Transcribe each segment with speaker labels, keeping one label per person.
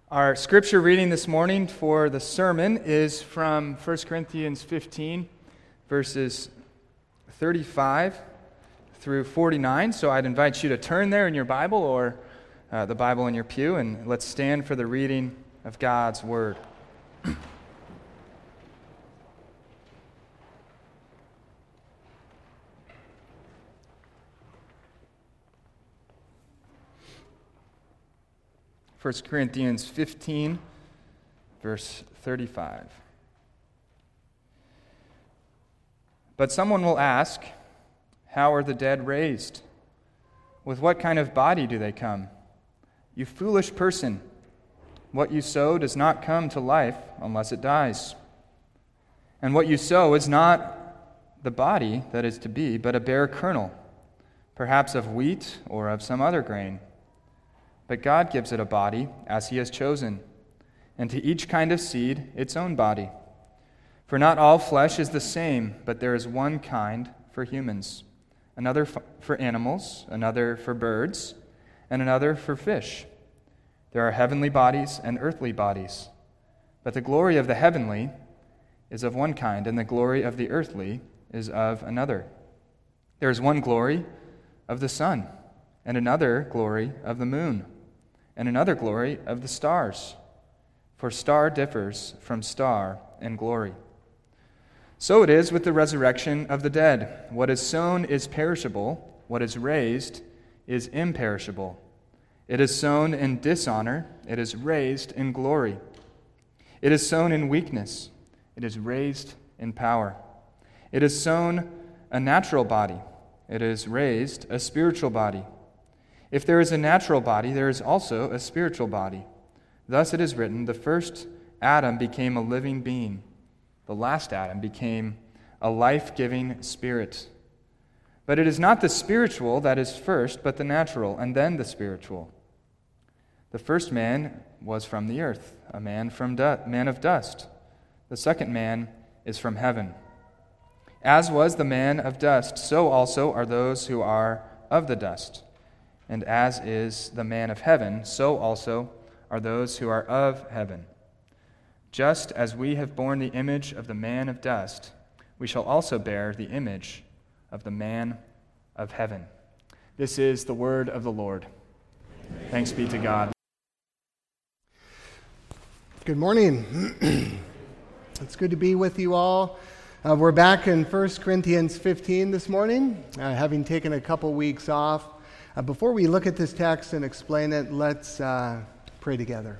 Speaker 1: Our scripture reading this morning for the sermon is from 1 Corinthians 15, verses 35 through 49. So I'd invite you to turn there in your Bible or the Bible in your pew, and let's stand for the reading of God's Word. 1 Corinthians 15, verse 35. But someone will ask, how are the dead raised? With what kind of body do they come? You foolish person, what you sow does not come to life unless it dies. And what you sow is not the body that is to be, but a bare kernel, perhaps of wheat or of some other grain. But God gives it a body as He has chosen, and to each kind of seed its own body. For not all flesh is the same, but there is one kind for humans, another for animals, another for birds, and another for fish. There are heavenly bodies and earthly bodies, but the glory of the heavenly is of one kind, and the glory of the earthly is of another. There is one glory of the sun, and another glory of the moon, and another glory of the stars. For star differs from star in glory. So it is with the resurrection of the dead. What is sown is perishable, what is raised is imperishable. It is sown in dishonor, it is raised in glory. It is sown in weakness, it is raised in power. It is sown a natural body, it is raised a spiritual body. If there is a natural body, there is also a spiritual body. Thus it is written, the first Adam became a living being. The last Adam became a life-giving spirit. But it is not the spiritual that is first, but the natural, and then the spiritual. The first man was from the earth, a man of dust. The second man is from heaven. As was the man of dust, so also are those who are of the dust. And as is the man of heaven, so also are those who are of heaven. Just as we have borne the image of the man of dust, we shall also bear the image of the man of heaven. This is the word of the Lord. Thanks be to God.
Speaker 2: Good morning. It's good to be with you all. We're back in 1 Corinthians 15 this morning, having taken a couple weeks off. Before we look at this text and explain it, let's pray together.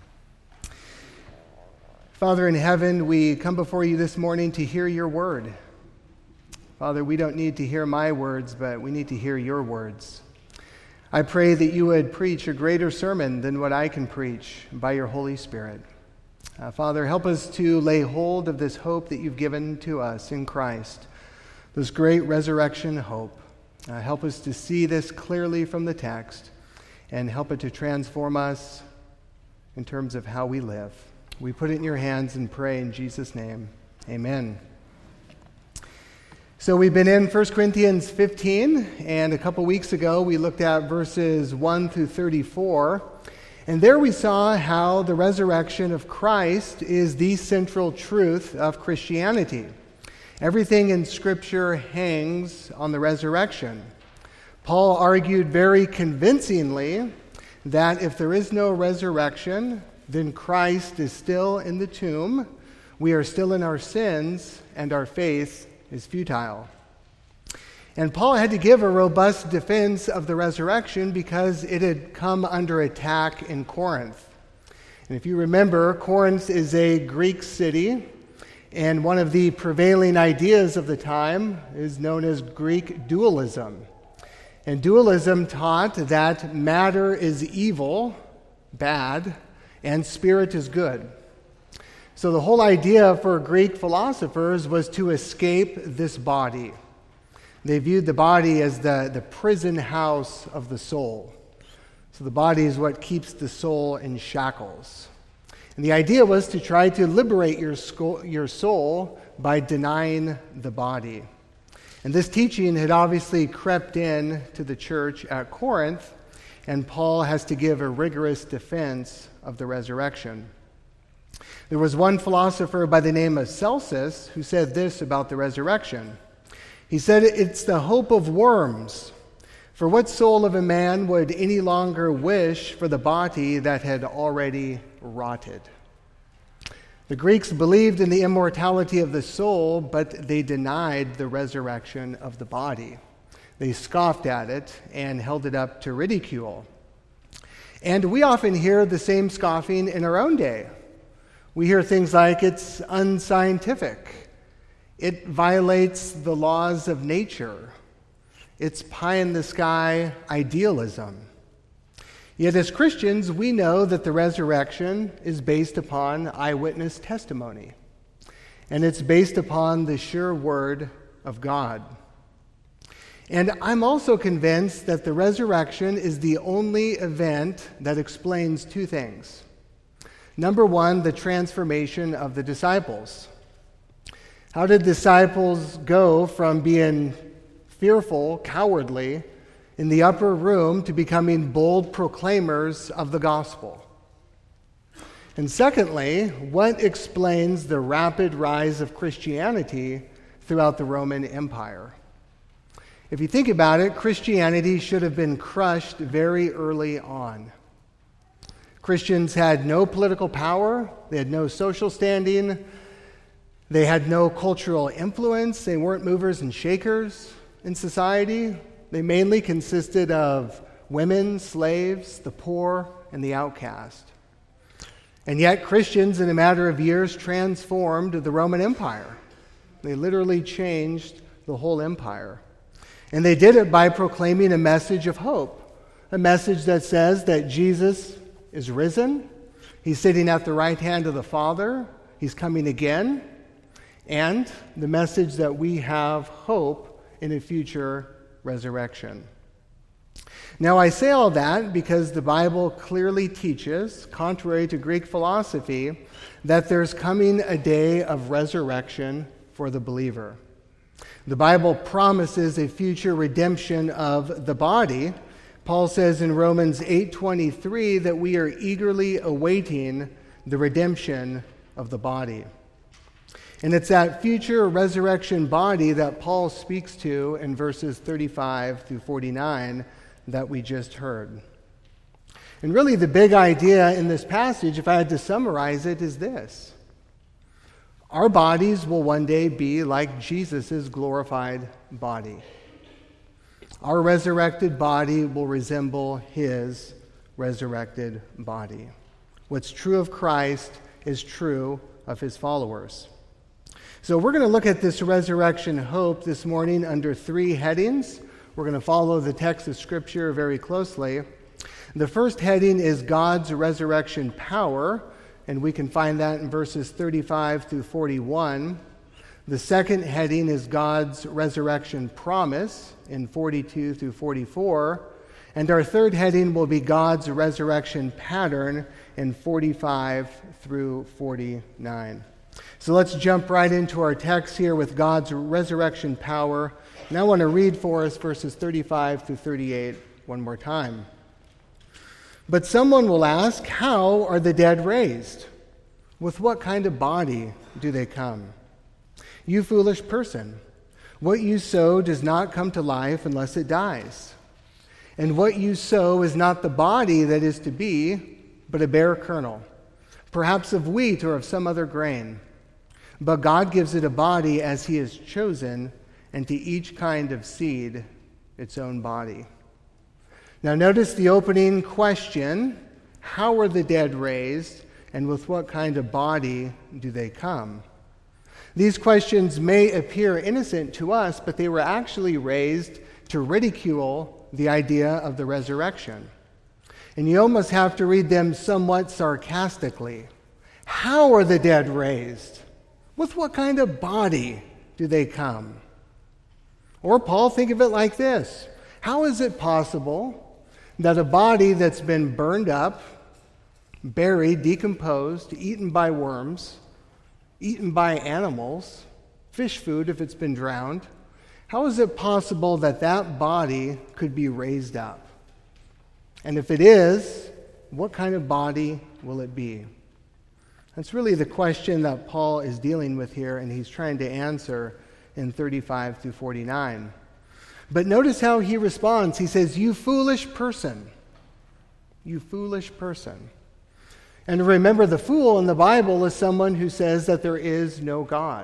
Speaker 2: Father in heaven, we come before you this morning to hear your word. Father, we don't need to hear my words, but we need to hear your words. I pray that you would preach a greater sermon than what I can preach by your Holy Spirit. Father, help us to lay hold of this hope that you've given to us in Christ, this great resurrection hope. Help us to see this clearly from the text and help it to transform us in terms of how we live. We put it in your hands and pray in Jesus' name. Amen. So we've been in 1 Corinthians 15, and a couple weeks ago we looked at verses 1 through 34. And there we saw how the resurrection of Christ is the central truth of Christianity. Everything in Scripture hangs on the resurrection. Paul argued very convincingly that if there is no resurrection, then Christ is still in the tomb, we are still in our sins, and our faith is futile. And Paul had to give a robust defense of the resurrection because it had come under attack in Corinth. And if you remember, Corinth is a Greek city, and one of the prevailing ideas of the time is known as Greek dualism. And dualism taught that matter is evil, bad, and spirit is good. So the whole idea for Greek philosophers was to escape this body. They viewed the body as the prison house of the soul. So the body is what keeps the soul in shackles. And the idea was to try to liberate your soul by denying the body. And this teaching had obviously crept in to the church at Corinth, and Paul has to give a rigorous defense of the resurrection. There was one philosopher by the name of Celsus who said this about the resurrection. He said, "It's the hope of worms. For what soul of a man would any longer wish for the body that had already rotted?" The Greeks believed in the immortality of the soul, but they denied the resurrection of the body. They scoffed at it and held it up to ridicule. And we often hear the same scoffing in our own day. We hear things like, it's unscientific. It violates the laws of nature. It's pie-in-the-sky idealism. Yet as Christians, we know that the resurrection is based upon eyewitness testimony. And it's based upon the sure word of God. And I'm also convinced that the resurrection is the only event that explains two things. Number one, the transformation of the disciples. How did disciples go from being fearful, cowardly, in the upper room to becoming bold proclaimers of the gospel? And secondly, what explains the rapid rise of Christianity throughout the Roman Empire? If you think about it, Christianity should have been crushed very early on. Christians had no political power, they had no social standing, they had no cultural influence, they weren't movers and shakers in society. They mainly consisted of women, slaves, the poor, and the outcast. And yet Christians, in a matter of years, transformed the Roman Empire. They literally changed the whole empire. And they did it by proclaiming a message of hope, a message that says that Jesus is risen, he's sitting at the right hand of the Father, he's coming again, and the message that we have hope in a future resurrection. Now, I say all that because the Bible clearly teaches, contrary to Greek philosophy, that there's coming a day of resurrection for the believer. The Bible promises a future redemption of the body. Paul says in Romans 8:23 that we are eagerly awaiting the redemption of the body. And it's that future resurrection body that Paul speaks to in verses 35 through 49 that we just heard. And really the big idea in this passage, if I had to summarize it, is this. Our bodies will one day be like Jesus' glorified body. Our resurrected body will resemble his resurrected body. What's true of Christ is true of his followers. So we're going to look at this resurrection hope this morning under three headings. We're going to follow the text of Scripture very closely. The first heading is God's resurrection power, and we can find that in verses 35 through 41. The second heading is God's resurrection promise in 42 through 44. And our third heading will be God's resurrection pattern in 45 through 49. So let's jump right into our text here with God's resurrection power. And I want to read for us verses 35 through 38 one more time. But someone will ask, how are the dead raised? With what kind of body do they come? You foolish person, what you sow does not come to life unless it dies. And what you sow is not the body that is to be, but a bare kernel, perhaps of wheat or of some other grain. But God gives it a body as he has chosen, and to each kind of seed its own body. Now notice the opening question, how are the dead raised, and with what kind of body do they come? These questions may appear innocent to us, but they were actually raised to ridicule the idea of the resurrection. And you almost have to read them somewhat sarcastically. How are the dead raised? With what kind of body do they come? Or Paul, think of it like this. How is it possible that a body that's been burned up, buried, decomposed, eaten by worms, eaten by animals, fish food if it's been drowned, how is it possible that that body could be raised up? And if it is, what kind of body will it be? That's really the question that Paul is dealing with here, and he's trying to answer in 35 through 49. But notice how he responds. He says, "You foolish person. You foolish person." And remember, the fool in the Bible is someone who says that there is no God.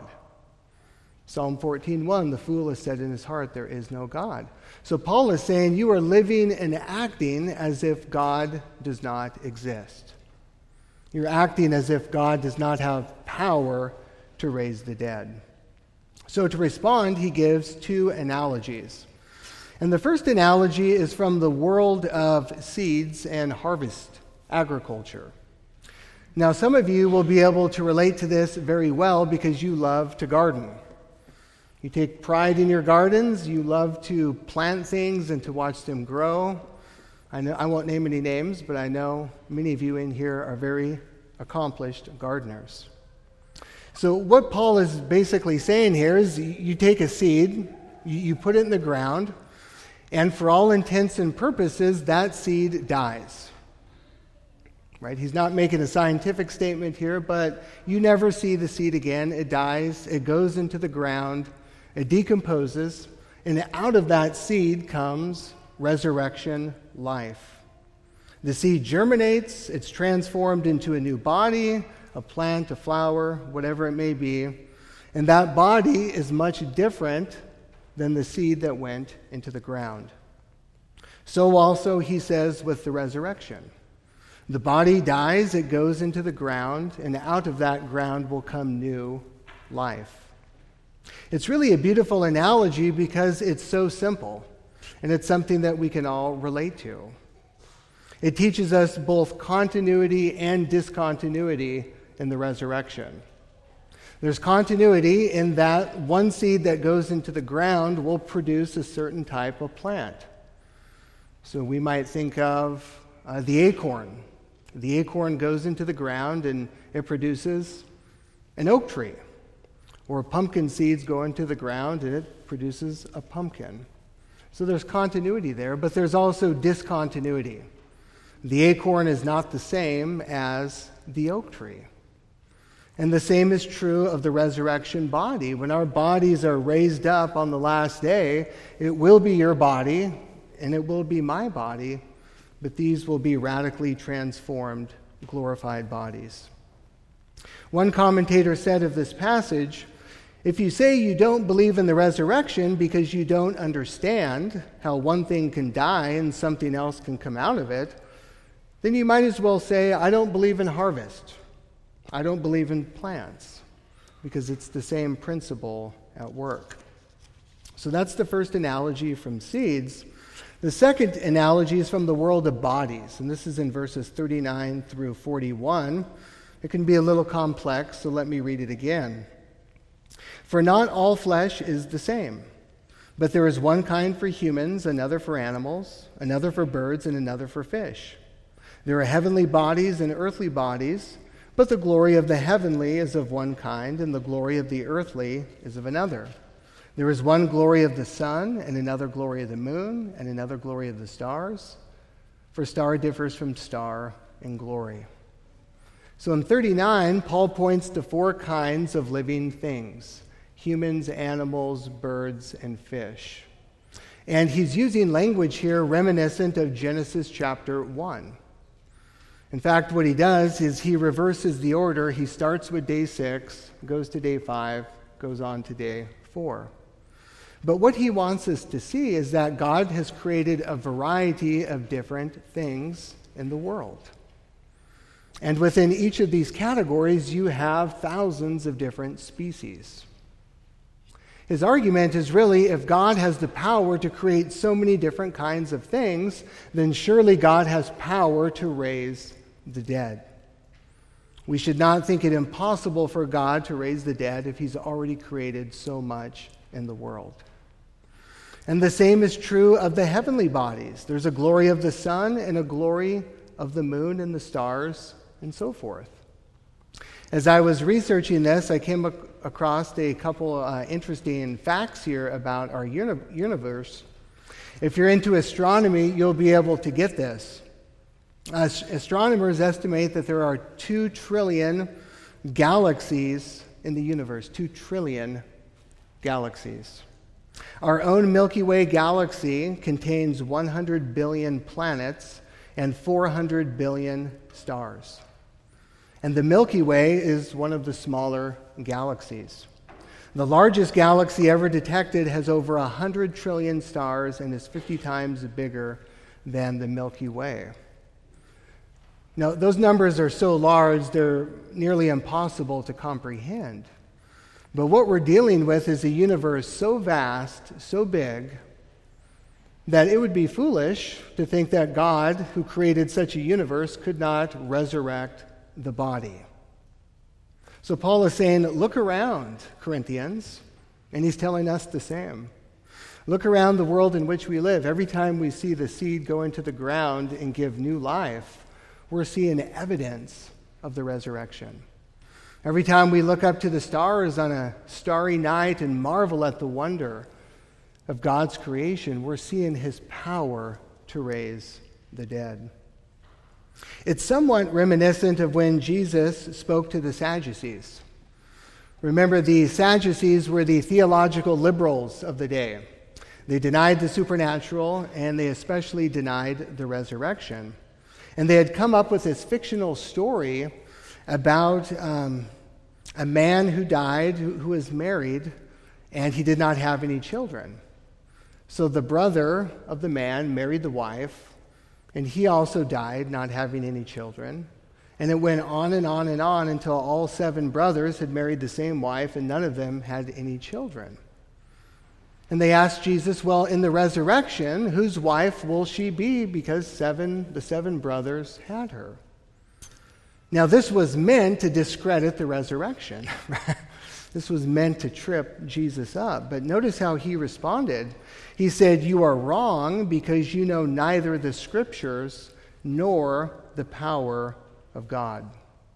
Speaker 2: Psalm 14:1, the fool has said in his heart, there is no God. So Paul is saying you are living and acting as if God does not exist. You're acting as if God does not have power to raise the dead. So to respond, he gives two analogies. And the first analogy is from the world of seeds and harvest agriculture. Now, some of you will be able to relate to this very well because you love to garden. You take pride in your gardens. You love to plant things and to watch them grow. I won't name any names, but I know many of you in here are very accomplished gardeners. So what Paul is basically saying here is you take a seed, you put it in the ground, and for all intents and purposes, that seed dies. Right? He's not making a scientific statement here, but you never see the seed again. It dies, it goes into the ground, it decomposes, and out of that seed comes resurrection life. The seed germinates, it's transformed into a new body, a plant, a flower, whatever it may be, and that body is much different than the seed that went into the ground. So also, he says, with the resurrection. The body dies, it goes into the ground, and out of that ground will come new life. It's really a beautiful analogy because it's so simple, and it's something that we can all relate to. It teaches us both continuity and discontinuity in the resurrection. There's continuity in that one seed that goes into the ground will produce a certain type of plant. So we might think of the acorn. The acorn goes into the ground and it produces an oak tree. Or pumpkin seeds go into the ground and it produces a pumpkin. So there's continuity there, but there's also discontinuity. The acorn is not the same as the oak tree. And the same is true of the resurrection body. When our bodies are raised up on the last day, it will be your body and it will be my body, but these will be radically transformed, glorified bodies. One commentator said of this passage, if you say you don't believe in the resurrection because you don't understand how one thing can die and something else can come out of it, then you might as well say, I don't believe in harvest. I don't believe in plants, because it's the same principle at work. So that's the first analogy from seeds. The second analogy is from the world of bodies, and this is in verses 39 through 41. It can be a little complex, so let me read it again. For not all flesh is the same, but there is one kind for humans, another for animals, another for birds, and another for fish. There are heavenly bodies and earthly bodies, but the glory of the heavenly is of one kind, and the glory of the earthly is of another. There is one glory of the sun, and another glory of the moon, and another glory of the stars. For star differs from star in glory. So in 39, Paul points to four kinds of living things: humans, animals, birds, and fish. And he's using language here reminiscent of Genesis chapter 1. In fact, what he does is he reverses the order. He starts with day 6, goes to day 5, goes on to day 4. But what he wants us to see is that God has created a variety of different things in the world. And within each of these categories, you have thousands of different species. His argument is really, if God has the power to create so many different kinds of things, then surely God has power to raise the dead. We should not think it impossible for God to raise the dead if he's already created so much in the world. And the same is true of the heavenly bodies. There's a glory of the sun and a glory of the moon and the stars and so forth. As I was researching this, I came across a couple interesting facts here about our universe. If you're into astronomy, you'll be able to get this. Astronomers estimate that there are 2 trillion galaxies in the universe. 2 trillion galaxies. Our own Milky Way galaxy contains 100 billion planets and 400 billion stars. And the Milky Way is one of the smaller galaxies. The largest galaxy ever detected has over 100 trillion stars and is 50 times bigger than the Milky Way. Now, those numbers are so large, they're nearly impossible to comprehend. But what we're dealing with is a universe so vast, so big, that it would be foolish to think that God, who created such a universe, could not resurrect the body. So Paul is saying, look around, Corinthians, and he's telling us the same. Look around the world in which we live. Every time we see the seed go into the ground and give new life, we're seeing evidence of the resurrection. Every time we look up to the stars on a starry night and marvel at the wonder of God's creation, we're seeing his power to raise the dead. It's somewhat reminiscent of when Jesus spoke to the Sadducees. Remember, the Sadducees were the theological liberals of the day. They denied the supernatural, and they especially denied the resurrection. And they had come up with this fictional story about a man who died, who was married, and he did not have any children. So the brother of the man married the wife, and he also died, not having any children. And it went on and on and on until all 7 brothers had married the same wife, and none of them had any children. And they asked Jesus, well, in the resurrection, whose wife will she be? Because the 7 brothers had her. Now, this was meant to discredit the resurrection. This was meant to trip Jesus up. But notice how he responded. He said, you are wrong because you know neither the Scriptures nor the power of God.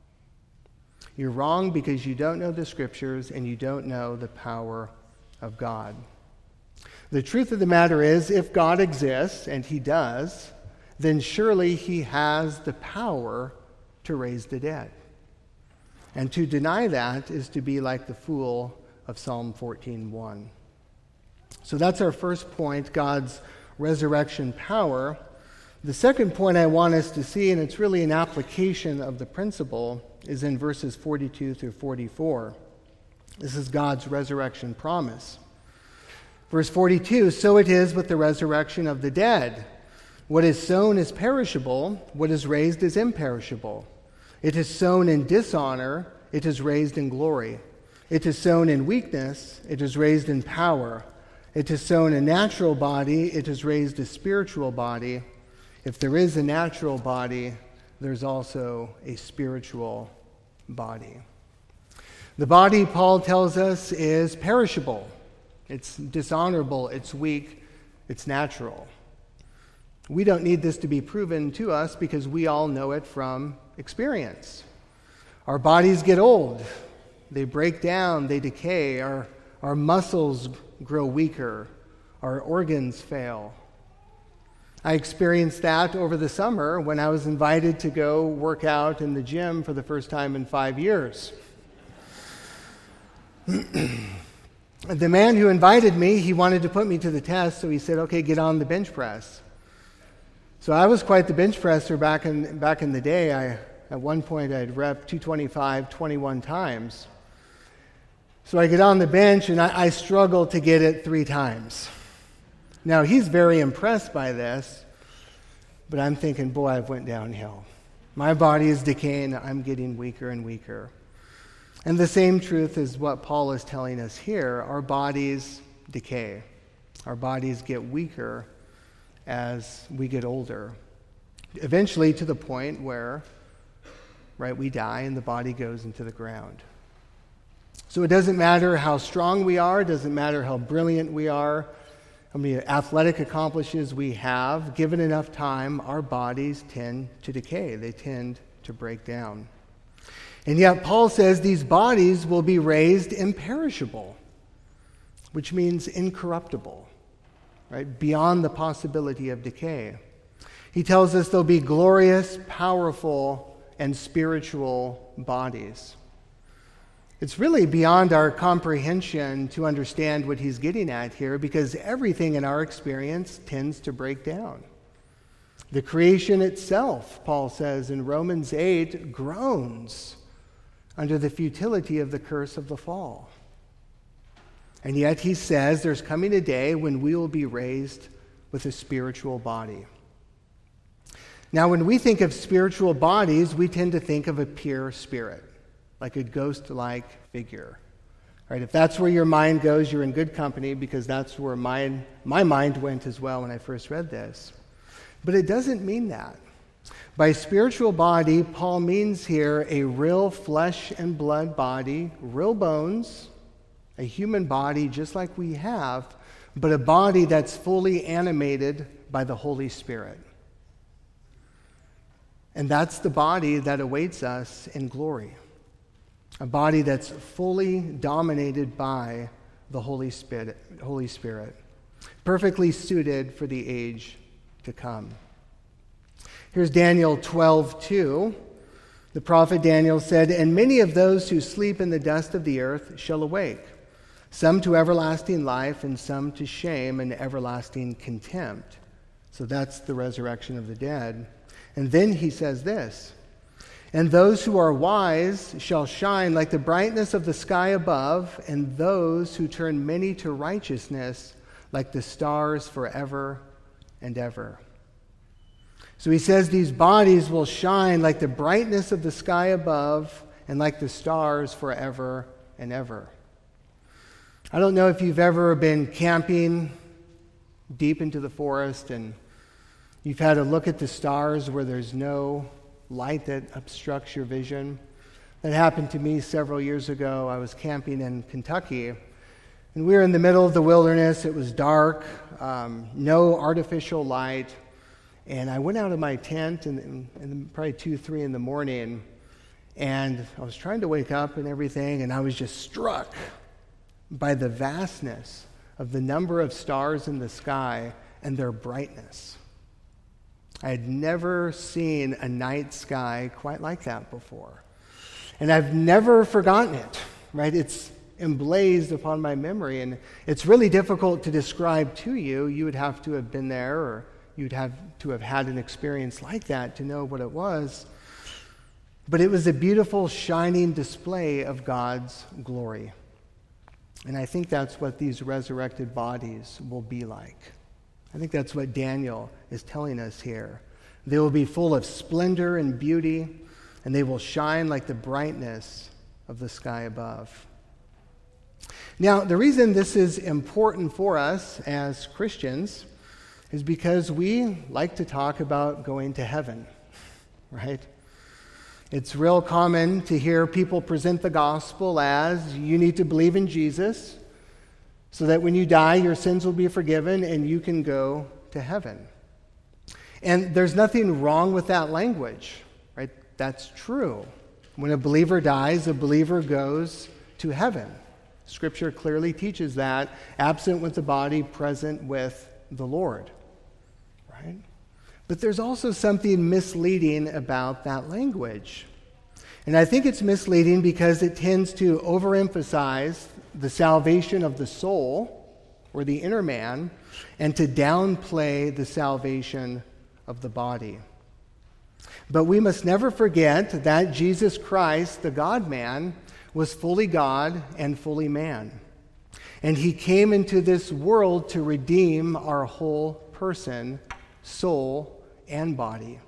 Speaker 2: You're wrong because you don't know the Scriptures and you don't know the power of God. The truth of the matter is, if God exists, and he does, then surely he has the power to raise the dead. And to deny that is to be like the fool of Psalm 14:1. So that's our first point, God's resurrection power. The second point I want us to see, and it's really an application of the principle, is in verses 42 through 44. This is God's resurrection promise. Verse 42, so it is with the resurrection of the dead. What is sown is perishable, what is raised is imperishable. It is sown in dishonor, it is raised in glory. It is sown in weakness, it is raised in power. It is sown a natural body, it is raised a spiritual body. If there is a natural body, there's also a spiritual body. The body, Paul tells us, is perishable. It's dishonorable, it's weak, it's natural. We don't need this to be proven to us because we all know it from experience. Our bodies get old, they break down, they decay, our muscles grow weaker, our organs fail. I experienced that over the summer when I was invited to go work out in the gym for the first time in 5 years. The man who invited me, he wanted to put me to the test, so he said, okay, get on the bench press. So I was quite the bench presser back in the day. At one point, I'd rep 225 21 times. So I get on the bench, and I struggled to get it 3 times. Now, he's very impressed by this, but I'm thinking, boy, I've went downhill. My body is decaying. I'm getting weaker and weaker. And the same truth is what Paul is telling us here. Our bodies decay. Our bodies get weaker as we get older. Eventually to the point where, we die and the body goes into the ground. So it doesn't matter how strong we are. It doesn't matter how brilliant we are, how many athletic accomplishments we have. Given enough time, our bodies tend to decay. They tend to break down. And yet Paul says these bodies will be raised imperishable, which means incorruptible, beyond the possibility of decay. He tells us there'll be glorious, powerful, and spiritual bodies. It's really beyond our comprehension to understand what he's getting at here, because everything in our experience tends to break down. The creation itself, Paul says in Romans 8, groans under the futility of the curse of the fall. And yet he says there's coming a day when we will be raised with a spiritual body. Now, when we think of spiritual bodies, we tend to think of a pure spirit, like a ghost-like figure. Right? If that's where your mind goes, you're in good company, because that's where my mind went as well when I first read this. But it doesn't mean that. By spiritual body, Paul means here a real flesh and blood body, real bones, a human body just like we have, but a body that's fully animated by the Holy Spirit. And that's the body that awaits us in glory. A body that's fully dominated by the Holy Spirit, perfectly suited for the age to come. Here's Daniel 12:2. The prophet Daniel said, "And many of those who sleep in the dust of the earth shall awake, some to everlasting life and some to shame and everlasting contempt." So that's the resurrection of the dead. And then he says this, "And those who are wise shall shine like the brightness of the sky above, and those who turn many to righteousness like the stars forever and ever." So he says these bodies will shine like the brightness of the sky above and like the stars forever and ever. I don't know if you've ever been camping deep into the forest and you've had a look at the stars where there's no light that obstructs your vision. That happened to me several years ago. I was camping in Kentucky, and we were in the middle of the wilderness. It was dark, no artificial light, and I went out of my tent in probably 2, 3 in the morning, and I was trying to wake up and everything, and I was just struck by the vastness of the number of stars in the sky and their brightness. I had never seen a night sky quite like that before. And I've never forgotten it, right? It's emblazed upon my memory, and it's really difficult to describe to you. You would have to have been there, or you'd have to have had an experience like that to know what it was. But it was a beautiful, shining display of God's glory. And I think that's what these resurrected bodies will be like. I think that's what Daniel is telling us here. They will be full of splendor and beauty, and they will shine like the brightness of the sky above. Now, the reason this is important for us as Christians is because we like to talk about going to heaven, right? It's real common to hear people present the gospel as you need to believe in Jesus so that when you die, your sins will be forgiven and you can go to heaven. And there's nothing wrong with that language, right? That's true. When a believer dies, a believer goes to heaven. Scripture clearly teaches that, absent with the body, present with the Lord, right? But there's also something misleading about that language. And I think it's misleading because it tends to overemphasize the salvation of the soul, or the inner man, and to downplay the salvation of the body. But we must never forget that Jesus Christ, the God-man, was fully God and fully man. And he came into this world to redeem our whole person, soul, and body.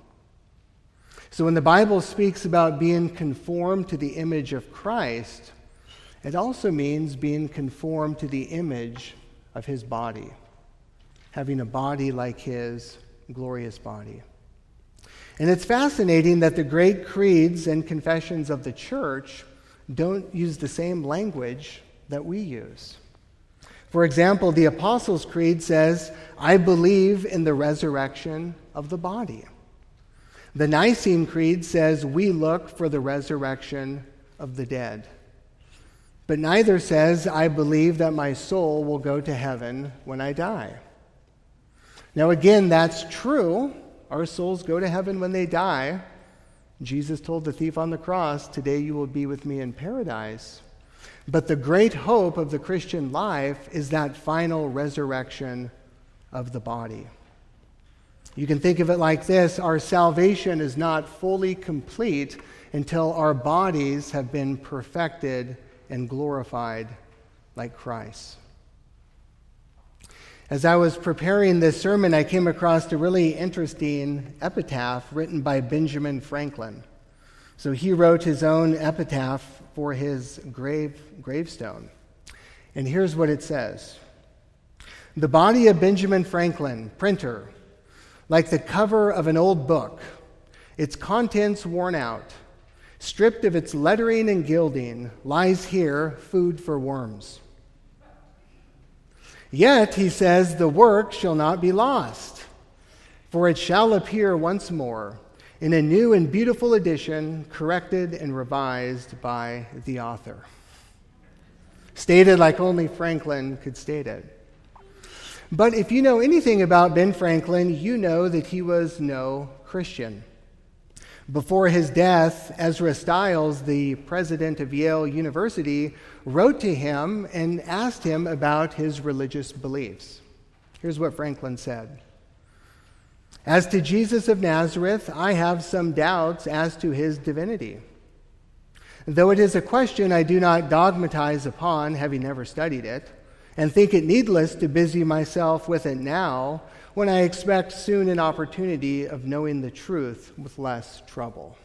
Speaker 2: So when the Bible speaks about being conformed to the image of Christ, it also means being conformed to the image of his body, having a body like his glorious body. And it's fascinating that the great creeds and confessions of the church don't use the same language that we use. For example, the Apostles' Creed says, "I believe in the resurrection of the body." The Nicene Creed says, "We look for the resurrection of the dead." But neither says, "I believe that my soul will go to heaven when I die." Now again, that's true. Our souls go to heaven when they die. Jesus told the thief on the cross, "Today you will be with me in paradise." But the great hope of the Christian life is that final resurrection of the body. You can think of it like this: our salvation is not fully complete until our bodies have been perfected and glorified like Christ. As I was preparing this sermon, I came across a really interesting epitaph written by Benjamin Franklin. So he wrote his own epitaph for his gravestone. And here's what it says: "The body of Benjamin Franklin, printer, like the cover of an old book, its contents worn out, stripped of its lettering and gilding, lies here, food for worms. Yet, he says, the work shall not be lost, for it shall appear once more in a new and beautiful edition, corrected and revised by the author." Stated like only Franklin could state it. But if you know anything about Ben Franklin, you know that he was no Christian. Before his death, Ezra Stiles, the president of Yale University, wrote to him and asked him about his religious beliefs. Here's what Franklin said: "As to Jesus of Nazareth, I have some doubts as to his divinity. Though it is a question I do not dogmatize upon, having never studied it, and think it needless to busy myself with it now, when I expect soon an opportunity of knowing the truth with less trouble."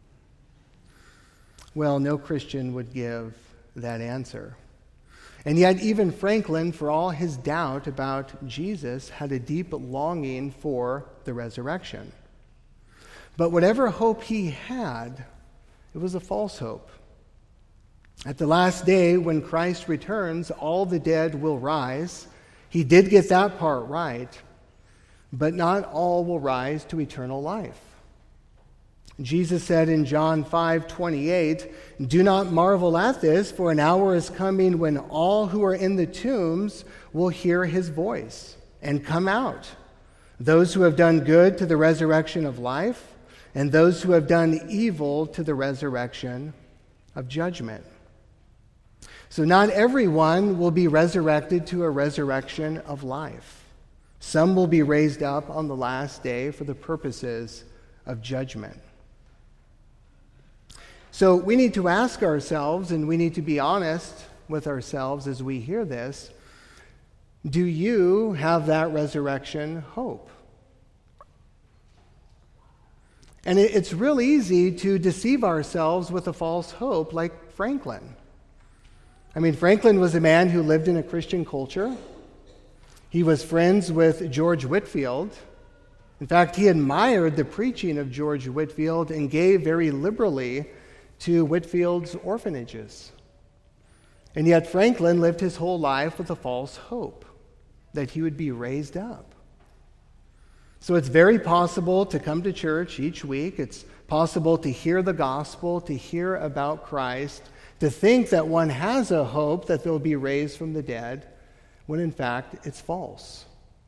Speaker 2: Well, no Christian would give that answer. And yet even Franklin, for all his doubt about Jesus, had a deep longing for the resurrection. But whatever hope he had, it was a false hope. At the last day, when Christ returns, all the dead will rise. He did get that part right, but not all will rise to eternal life. Jesus said in John 5:28, "Do not marvel at this, for an hour is coming when all who are in the tombs will hear his voice and come out. Those who have done good to the resurrection of life, and those who have done evil to the resurrection of judgment." So not everyone will be resurrected to a resurrection of life. Some will be raised up on the last day for the purposes of judgment. So we need to ask ourselves, and we need to be honest with ourselves as we hear this: do you have that resurrection hope? And it's real easy to deceive ourselves with a false hope like Franklin. I mean, Franklin was a man who lived in a Christian culture. He was friends with George Whitefield. In fact, he admired the preaching of George Whitefield and gave very liberally to Whitefield's orphanages. And yet Franklin lived his whole life with a false hope that he would be raised up. So it's very possible to come to church each week. It's possible to hear the gospel, to hear about Christ, to think that one has a hope that they'll be raised from the dead, when in fact it's false.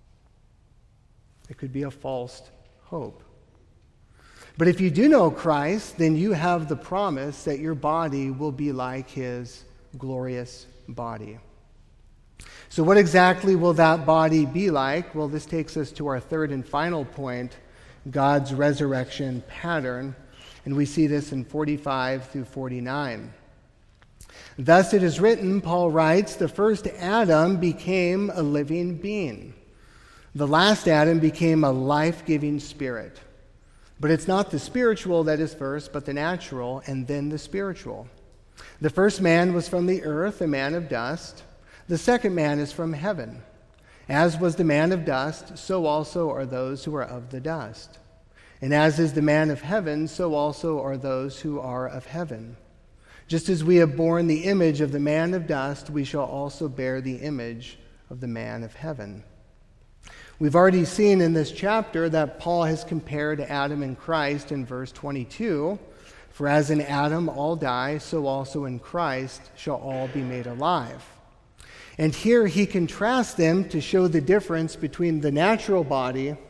Speaker 2: It could be a false hope. But if you do know Christ, then you have the promise that your body will be like his glorious body. So what exactly will that body be like? Well, this takes us to our third and final point, God's resurrection pattern. And we see this in 45 through 49. "Thus it is written," Paul writes, "the first Adam became a living being. The last Adam became a life-giving spirit. But it's not the spiritual that is first, but the natural, and then the spiritual. The first man was from the earth, a man of dust. The second man is from heaven. As was the man of dust, so also are those who are of the dust. And as is the man of heaven, so also are those who are of heaven. Just as we have borne the image of the man of dust, we shall also bear the image of the man of heaven." We've already seen in this chapter that Paul has compared Adam and Christ in verse 22. "For as in Adam all die, so also in Christ shall all be made alive." And here he contrasts them to show the difference between the natural body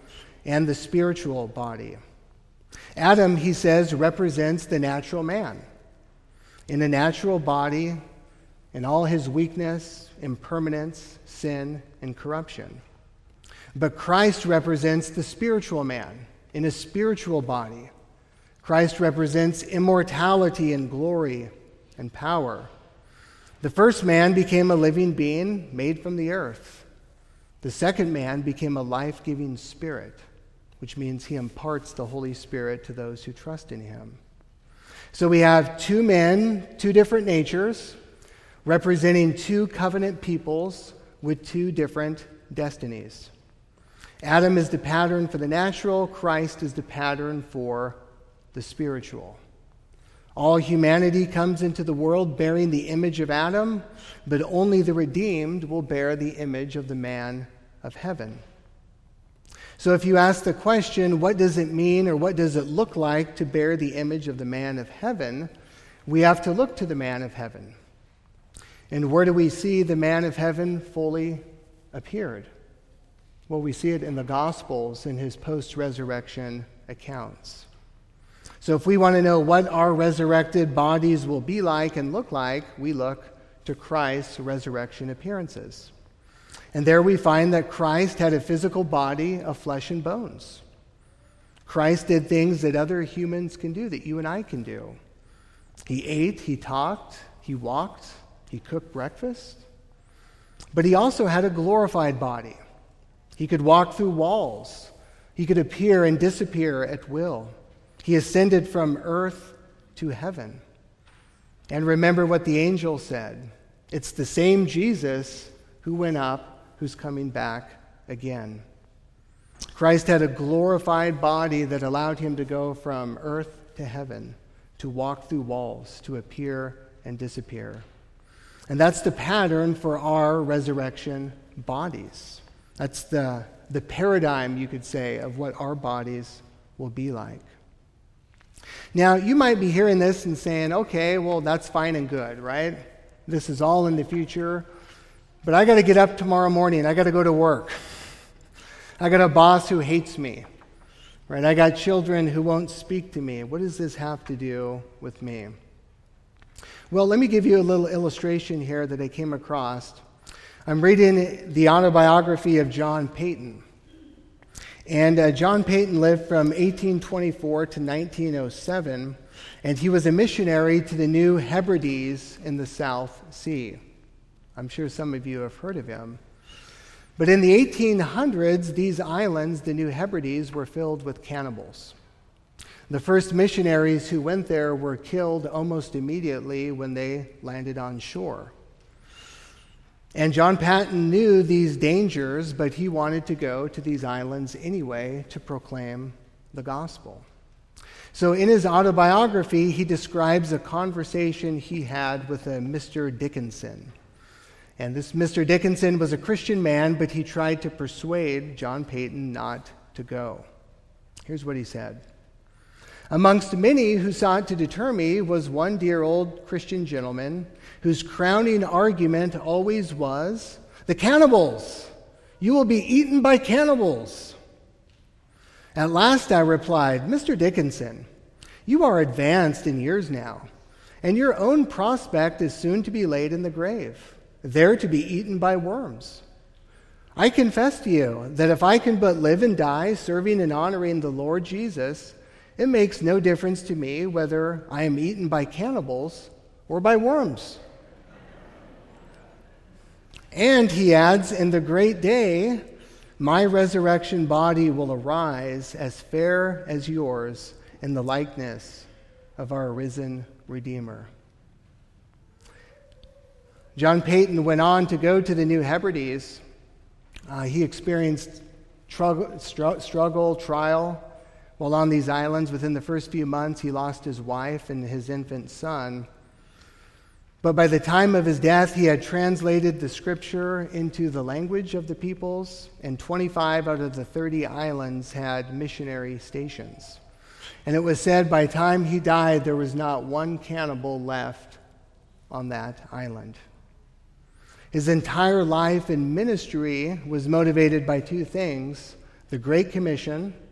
Speaker 2: and the spiritual body. Adam, he says, represents the natural man in a natural body in all his weakness, impermanence, sin, and corruption. But Christ represents the spiritual man in a spiritual body. Christ represents immortality and glory and power. The first man became a living being made from the earth. The second man became a life-giving spirit, which means he imparts the Holy Spirit to those who trust in him. So we have two men, two different natures, representing two covenant peoples with two different destinies. Adam is the pattern for the natural, Christ is the pattern for the spiritual. All humanity comes into the world bearing the image of Adam, but only the redeemed will bear the image of the man of heaven. So if you ask the question, what does it mean or what does it look like to bear the image of the man of heaven, we have to look to the man of heaven. And where do we see the man of heaven fully appeared? Well, we see it in the Gospels in his post-resurrection accounts. So if we want to know what our resurrected bodies will be like and look like, we look to Christ's resurrection appearances. And there we find that Christ had a physical body of flesh and bones. Christ did things that other humans can do, that you and I can do. He ate, he talked, he walked, he cooked breakfast. But he also had a glorified body. He could walk through walls. He could appear and disappear at will. He ascended from earth to heaven. And remember what the angel said. It's the same Jesus who went up, who's coming back again. Christ had a glorified body that allowed him to go from earth to heaven, to walk through walls, to appear and disappear. And that's the pattern for our resurrection bodies. That's the paradigm, you could say, of what our bodies will be like. Now, you might be hearing this and saying, okay, well, that's fine and good, right? This is all in the future. But I got to get up tomorrow morning. I got to go to work. I got a boss who hates me, right? I got children who won't speak to me. What does this have to do with me? Well, let me give you a little illustration here that I came across. I'm reading the autobiography of John Paton. And John Paton lived from 1824 to 1907, and he was a missionary to the New Hebrides in the South Sea. I'm sure some of you have heard of him. But in the 1800s, these islands, the New Hebrides, were filled with cannibals. The first missionaries who went there were killed almost immediately when they landed on shore. And John Paton knew these dangers, but he wanted to go to these islands anyway to proclaim the gospel. So in his autobiography, he describes a conversation he had with a Mr. Dickinson. And this Mr. Dickinson was a Christian man, but he tried to persuade John Paton not to go. Here's what he said. Amongst many who sought to deter me was one dear old Christian gentleman whose crowning argument always was, the cannibals! You will be eaten by cannibals! At last I replied, Mr. Dickinson, you are advanced in years now, and your own prospect is soon to be laid in the grave, there to be eaten by worms. I confess to you that if I can but live and die serving and honoring the Lord Jesus, it makes no difference to me whether I am eaten by cannibals or by worms. And he adds, in the great day, my resurrection body will arise as fair as yours in the likeness of our risen Redeemer. John Paton went on to go to the New Hebrides. He experienced struggle, trial. While on these islands, within the first few months, he lost his wife and his infant son. But by the time of his death, he had translated the scripture into the language of the peoples, and 25 out of the 30 islands had missionary stations. And it was said by the time he died, there was not one cannibal left on that island. His entire life and ministry was motivated by two things: the Great Commission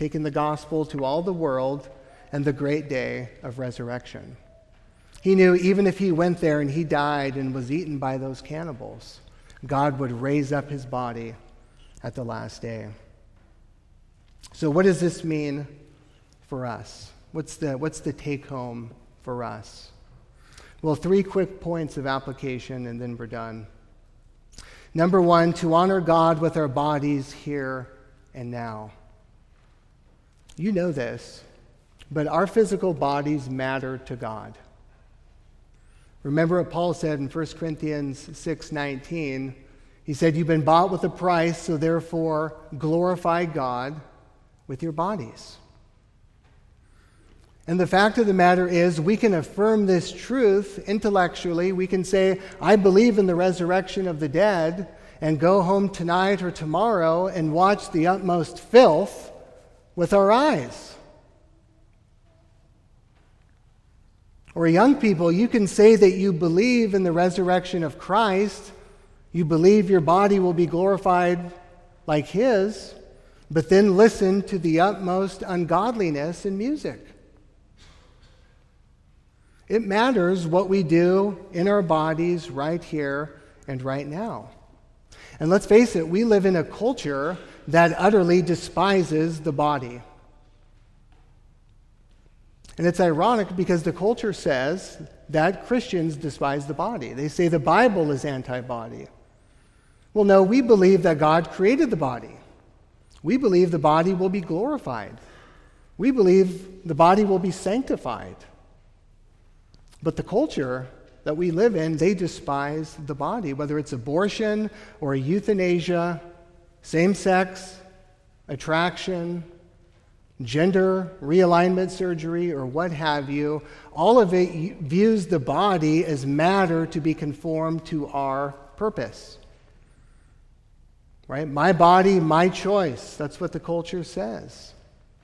Speaker 2: taking the gospel to all the world, and the great day of resurrection. He knew even if he went there and he died and was eaten by those cannibals, God would raise up his body at the last day. So what does this mean for us? What's the take home for us? Well, 3 quick points of application and then we're done. Number 1, to honor God with our bodies here and now. You know this, but our physical bodies matter to God. Remember what Paul said in 1 Corinthians 6:19. He said, "You've been bought with a price, so therefore glorify God with your bodies." And the fact of the matter is, we can affirm this truth intellectually. We can say, I believe in the resurrection of the dead, and go home tonight or tomorrow and watch the utmost filth with our eyes. Or young people, you can say that you believe in the resurrection of Christ, you believe your body will be glorified like his, but then listen to the utmost ungodliness in music. It matters what we do in our bodies right here and right now. And let's face it, we live in a culture that utterly despises the body. And it's ironic because the culture says that Christians despise the body. They say the Bible is anti-body. Well, no, we believe that God created the body. We believe the body will be glorified. We believe the body will be sanctified. But the culture that we live in, they despise the body, whether it's abortion or euthanasia, same-sex attraction, gender realignment surgery, or what have you. All of it views the body as matter to be conformed to our purpose. Right? My body, my choice. That's what the culture says.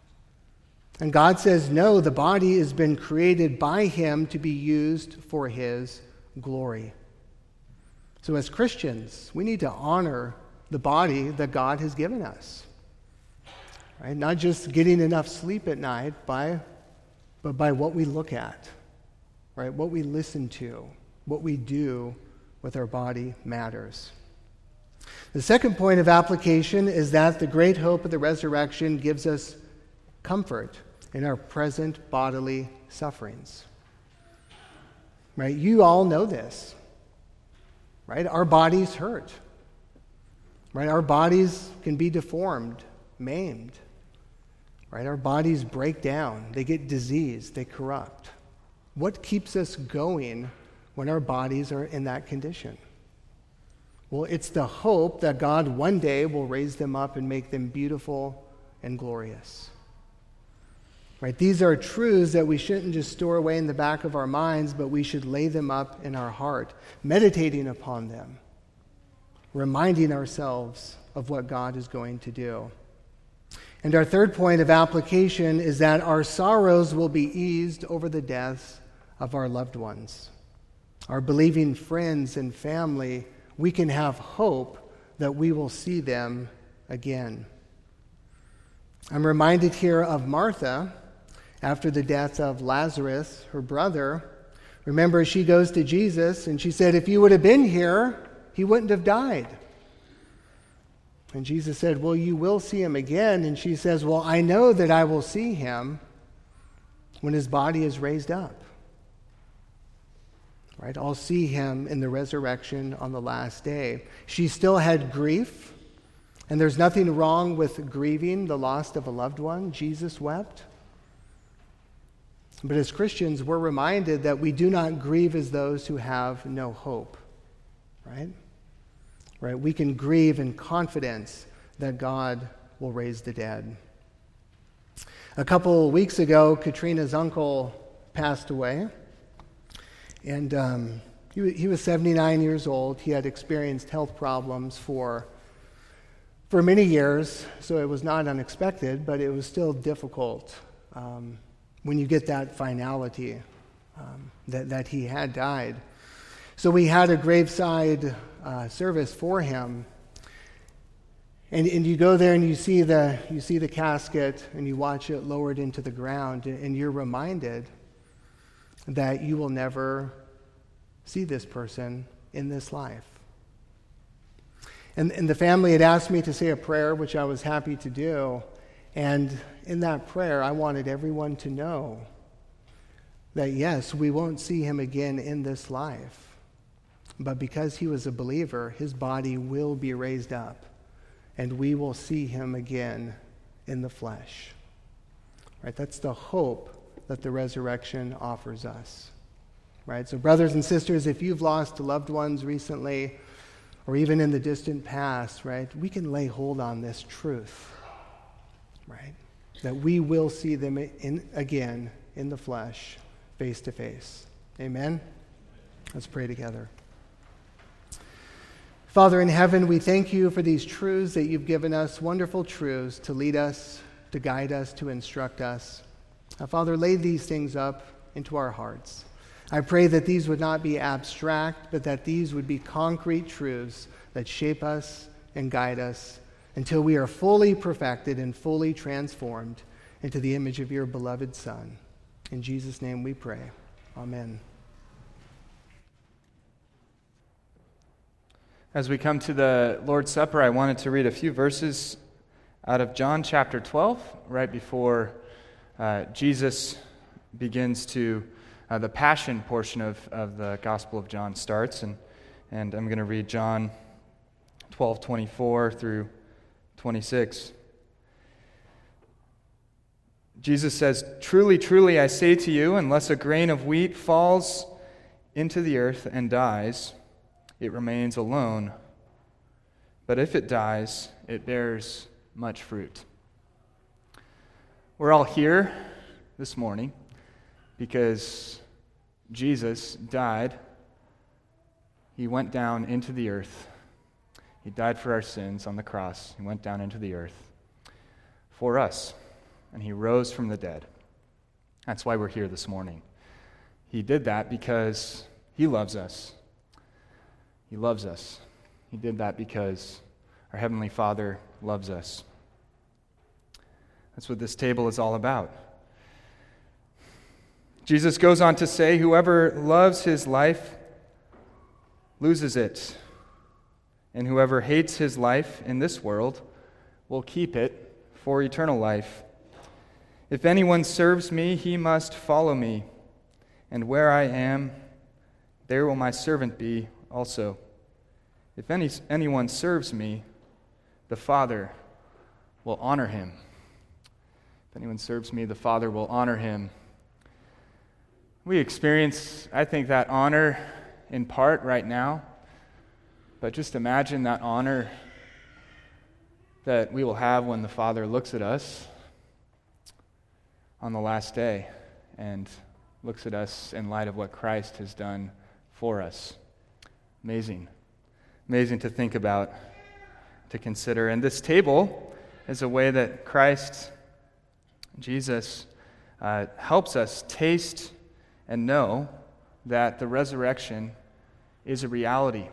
Speaker 2: And God says, no, the body has been created by him to be used for his glory. So as Christians, we need to honor the body that God has given us. Right? Not just getting enough sleep at night, but by what we look at, right? What we listen to, what we do with our body matters. The second point of application is that the great hope of the resurrection gives us comfort in our present bodily sufferings. Right? You all know this. Right? Our bodies hurt. Right? Our bodies can be deformed, maimed. Right? Our bodies break down. They get diseased. They corrupt. What keeps us going when our bodies are in that condition? Well, it's the hope that God one day will raise them up and make them beautiful and glorious. Right? These are truths that we shouldn't just store away in the back of our minds, but we should lay them up in our heart, meditating upon them, reminding ourselves of what God is going to do. And our third point of application is that our sorrows will be eased over the deaths of our loved ones. Our believing friends and family, we can have hope that we will see them again. I'm reminded here of Martha after the death of Lazarus, her brother. Remember, she goes to Jesus and she said, if you would have been here, he wouldn't have died. And Jesus said, well, you will see him again. And she says, well, I know that I will see him when his body is raised up. Right? I'll see him in the resurrection on the last day. She still had grief, and there's nothing wrong with grieving the loss of a loved one. Jesus wept. But as Christians, we're reminded that we do not grieve as those who have no hope. Right? Right? We can grieve in confidence that God will raise the dead. A couple weeks ago, Katrina's uncle passed away. And he was 79 years old. He had experienced health problems for many years, so it was not unexpected, but it was still difficult when you get that finality that he had died. So we had a graveside service for him. And you go there and you see the casket and you watch it lowered into the ground, and you're reminded that you will never see this person in this life. And the family had asked me to say a prayer, which I was happy to do. And in that prayer, I wanted everyone to know that yes, we won't see him again in this life. But because he was a believer, his body will be raised up, and we will see him again in the flesh. Right? That's the hope that the resurrection offers us. Right? So brothers and sisters, if you've lost loved ones recently, or even in the distant past, right, we can lay hold on this truth, right? That we will see them again in the flesh, face to face. Amen? Let's pray together. Father in heaven, we thank you for these truths that you've given us, wonderful truths to lead us, to guide us, to instruct us. Father, lay these things up into our hearts. I pray that these would not be abstract, but that these would be concrete truths that shape us and guide us until we are fully perfected and fully transformed into the image of your beloved Son. In Jesus' name we pray. Amen.
Speaker 1: As we come to the Lord's Supper, I wanted to read a few verses out of John chapter 12, right before Jesus begins to, the Passion portion of the Gospel of John starts. And I'm going to read John 12:24 through 26. Jesus says, "Truly, truly, I say to you, unless a grain of wheat falls into the earth and dies, it remains alone. But if it dies, it bears much fruit." We're all here this morning because Jesus died. He went down into the earth. He died for our sins on the cross. He went down into the earth for us, and he rose from the dead. That's why we're here this morning. He did that because he loves us. He loves us. He did that because our Heavenly Father loves us. That's what this table is all about. Jesus goes on to say, "Whoever loves his life loses it, and whoever hates his life in this world will keep it for eternal life. If anyone serves me, he must follow me, and where I am, there will my servant be also. If anyone serves me, the Father will honor him." If anyone serves me, the Father will honor him. We experience, I think, that honor in part right now, but just imagine that honor that we will have when the Father looks at us on the last day and looks at us in light of what Christ has done for us. Amazing. Amazing to think about, to consider. And this table is a way that Christ, Jesus, helps us taste and know that the resurrection is a reality,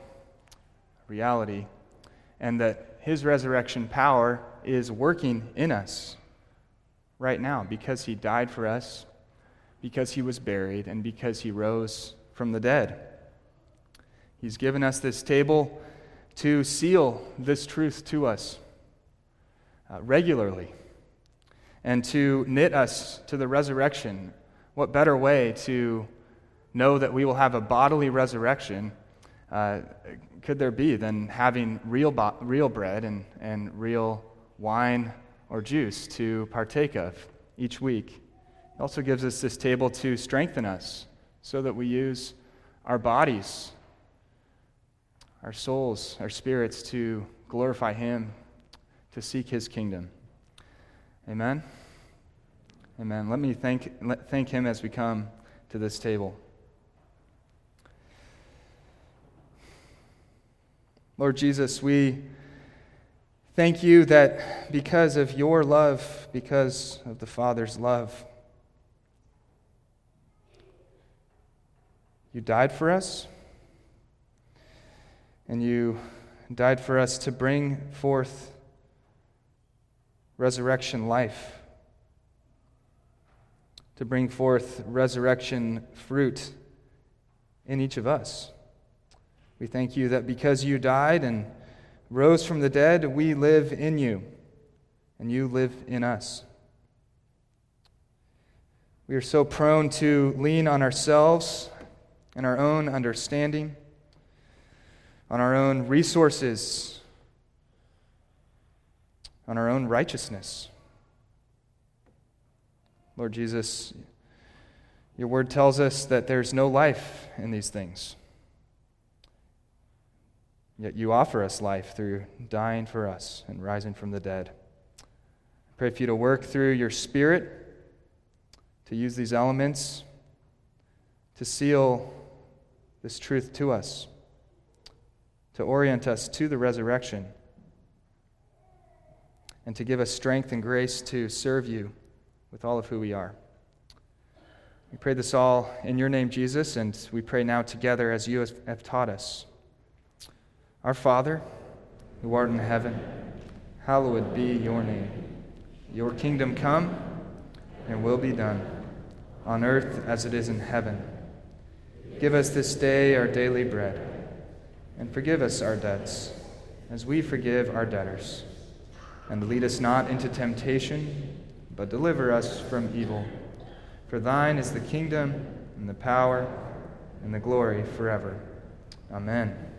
Speaker 1: and that his resurrection power is working in us right now because he died for us, because he was buried, and because he rose from the dead. He's given us this table to seal this truth to us regularly and to knit us to the resurrection. What better way to know that we will have a bodily resurrection could there be than having real bread and real wine or juice to partake of each week? It also gives us this table to strengthen us so that we use our bodies, our souls, our spirits to glorify him, to seek his kingdom. Amen? Amen. Let me thank him as we come to this table. Lord Jesus, we thank you that because of your love, because of the Father's love, you died for us, and you died for us to bring forth resurrection life, to bring forth resurrection fruit in each of us. We thank you that because you died and rose from the dead, we live in you, and you live in us. We are so prone to lean on ourselves and our own understanding, on our own resources, on our own righteousness. Lord Jesus, your word tells us that there's no life in these things. Yet you offer us life through dying for us and rising from the dead. I pray for you to work through your Spirit to use these elements to seal this truth to us, to orient us to the resurrection, and to give us strength and grace to serve you with all of who we are. We pray this all in your name, Jesus, and we pray now together as you have taught us. Our Father, who art in heaven, hallowed be your name. Your kingdom come, and will be done, on earth as it is in heaven. Give us this day our daily bread, and forgive us our debts, as we forgive our debtors. And lead us not into temptation, but deliver us from evil. For thine is the kingdom, and the power, and the glory forever. Amen.